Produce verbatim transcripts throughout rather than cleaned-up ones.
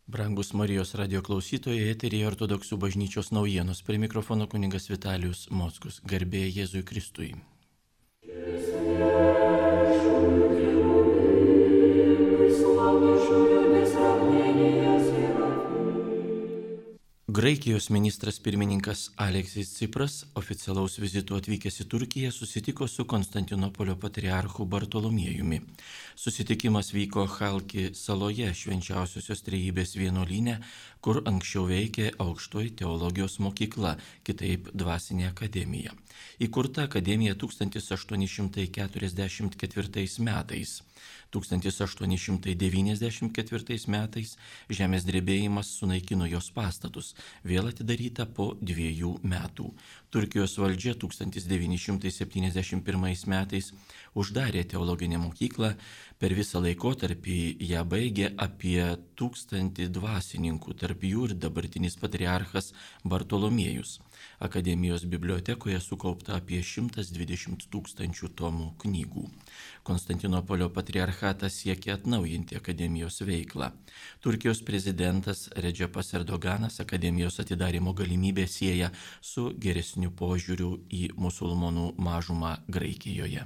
Brangus Marijos radio klausytojai, eteryje Ortodoksų bažnyčios naujienos. Prie mikrofono kunigas Vitalijus Mockus. Garbė Jėzui Kristui. Graikijos ministras pirmininkas Aleksis Cipras, oficialaus vizito atvykęs į Turkiją, susitiko su Konstantinopolio patriarchu Bartolomiejumi. Susitikimas vyko Chalki saloje, švenčiausiosios trejybės vienuolyne, kur anksčiau veikė aukštoji teologijos mokykla, kitaip dvasinė akademija. Įkurta akademija tūkstantis aštuoni šimtai keturiasdešimt ketvirtais metais. tūkstantis aštuoni šimtai devyniasdešimt ketvirtais metais žemės drebėjimas sunaikino jos pastatus, vėl atidaryta po dviejų metų. Turkijos valdžia tūkstantis devyni šimtai septyniasdešimt pirmais metais uždarė teologinę mokyklą, per visą laikotarpį ją baigė apie tūkstantį dvasininkų, tarp jų ir dabartinis patriarchas Bartolomiejus. Akademijos bibliotekoje sukaupta apie šimtas dvidešimt tūkstančių tomų knygų. Konstantinopolio patriarchatas siekia atnaujinti akademijos veiklą. Turkijos prezidentas Redžepas Erdoganas akademijos atidarimo galimybę sieja su geresniu požiūriu į musulmonų mažumą Graikijoje.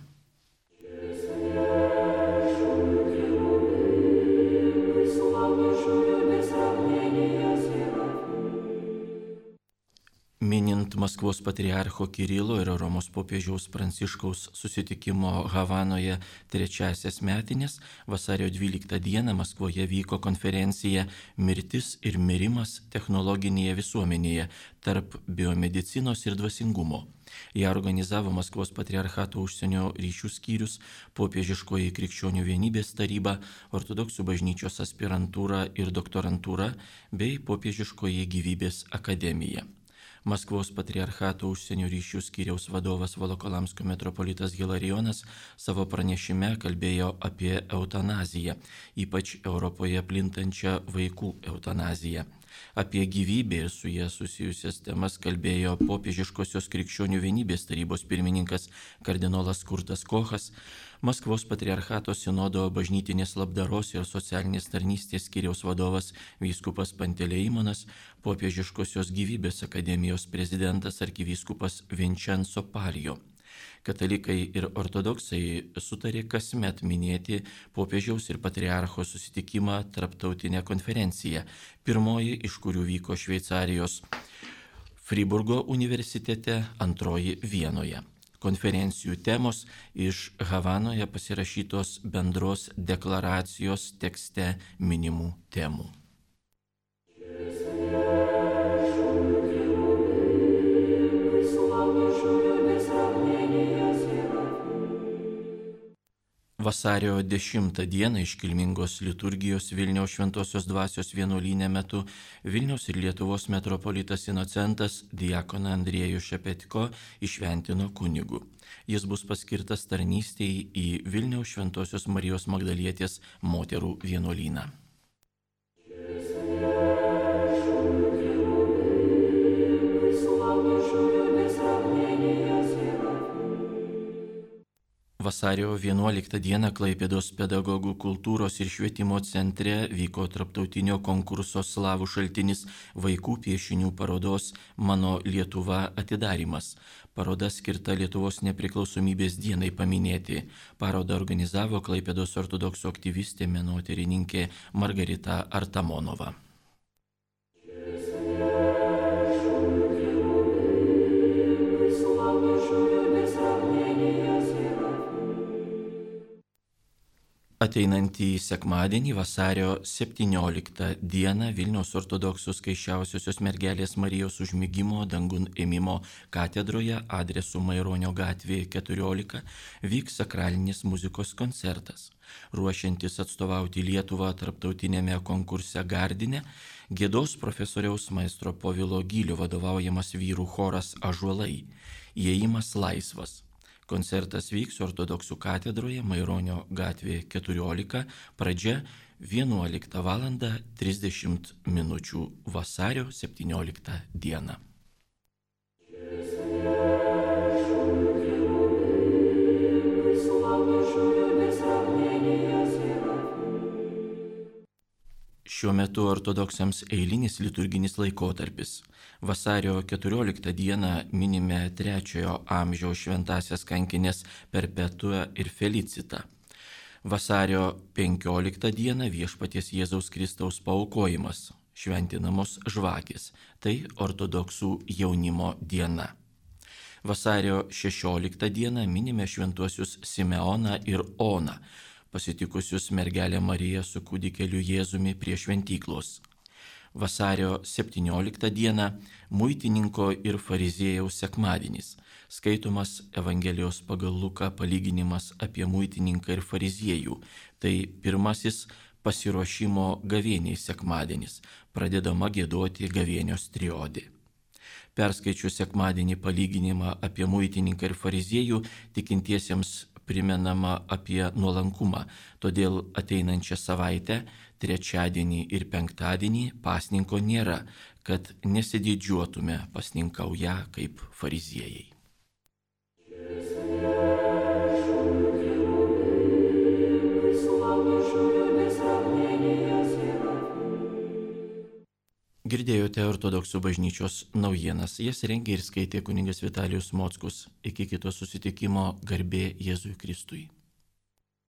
Minint Maskvos patriarcho Kirilo ir Romos popiežiaus Pranciškaus susitikimo Havanoje trečiasias metinės, vasario dvyliktą dieną Maskvoje vyko konferencija Mirtis ir mirimas technologinėje visuomenėje tarp biomedicinos ir dvasingumo. Ją organizavo Maskvos patriarchato užsienio ryšių skyrius, popiežiškoji krikščionių vienybės taryba, ortodoksų bažnyčios aspirantūra ir doktorantūra bei popiežiškoji gyvybės akademija. Maskvos patriarchato užsienio ryšių skyriaus vadovas Volokolamsko metropolitas Hilarijonas savo pranešime kalbėjo apie eutanaziją, ypač Europoje plintančią vaikų eutanaziją. Apie gyvybę ir su jie susijusias temas kalbėjo popiežiškosios krikščionių vienybės tarybos pirmininkas kardinolas Kurtas Kochas, Maskvos patriarchato sinodo bažnytinės labdaros ir socialinės tarnystės skyriaus vadovas vyskupas Pantelejimonas, popiežiškosios gyvybės akademijos prezidentas arkivyskupas Vincenzo Palijo. Katalikai ir ortodoksai sutarė kasmet minėti popiežiaus ir patriarcho susitikimą tarptautinę konferenciją, pirmoji iš kurių vyko Šveicarijos Friburgo universitete, antroji Vienoje. Konferencijų temos iš Havanoje pasirašytos bendros deklaracijos tekste minimų temų. Vasario dešimtą dieną iškilmingos liturgijos Vilniaus šventosios dvasios vienuolyne metu Vilniaus ir Lietuvos metropolitas Inocentas diakoną Andriejų Šepetko įšventino kunigu. Jis bus paskirtas tarnystei į Vilniaus šventosios Marijos Magdalietės moterų vienuolyną. Vasario vienuoliktą dieną Klaipėdos pedagogų kultūros ir švietimo centre vyko tarptautinio konkurso Slavų šaltinis vaikų piešinių parodos Mano Lietuva atidarymas. Paroda skirta Lietuvos nepriklausomybės dienai paminėti. Parodą organizavo Klaipėdos ortodoksų aktyvistė menotyrininkė Margarita Artamonova. Ateinantį sekmadienį vasario septynioliktą dieną Vilniaus ortodoksų Skaisčiausiosios mergelės Marijos užmigimo dangun ėmimo katedroje adresu Maironio gatvė keturiolika vyks sakralinis muzikos koncertas. Ruošiantis atstovauti Lietuvą tarptautinėme konkurse Gardine, giedos profesoriaus maestro Povilo Gylio vadovaujamas vyrų choras Ąžuolai. Įėjimas laisvas. Koncertas vyks ortodoksų katedroje Maironio gatvė keturiolika, pradžia vienuoliktą valandą trisdešimt minučių vasario septynioliktą dieną. Šiuo metu ortodoksams eilinis liturginis laikotarpis. Vasario keturioliktą dieną minime trečiojo amžiaus šventasias kankinės Perpetua ir Felicita. Vasario penkioliktą dieną Viešpaties Jėzaus Kristaus paaukojimas, šventinamos žvakės. Tai ortodoksų jaunimo diena. Vasario šešioliktą dieną minime šventuosius Simeoną ir Oną, pasitikusius mergelę Mariją su kūdikeliu Jėzumi prie šventyklos. Vasario septynioliktą dieną muitininko ir fariziejaus sekmadienis. Skaitomas Evangelijos pagal Luką palyginimas apie muitininką ir fariziejų. Tai pirmasis pasiruošimo gavėniai sekmadienis, pradedama giedoti gavėnios triodė. Perskaičius sekmadienį palyginimą apie muitininką ir fariziejų, tikintiesiems primenama apie nuolankumą, todėl ateinančią savaitę, trečiadienį ir penktadienį pasninko nėra, kad nesididžiuotume pasninkaują kaip fariziejai. Girdėjote ortodoksų bažnyčios naujienas, jas rengė ir skaitė kunigas Vitalijus Mockus. Iki kito susitikimo, garbė Jėzui Kristui.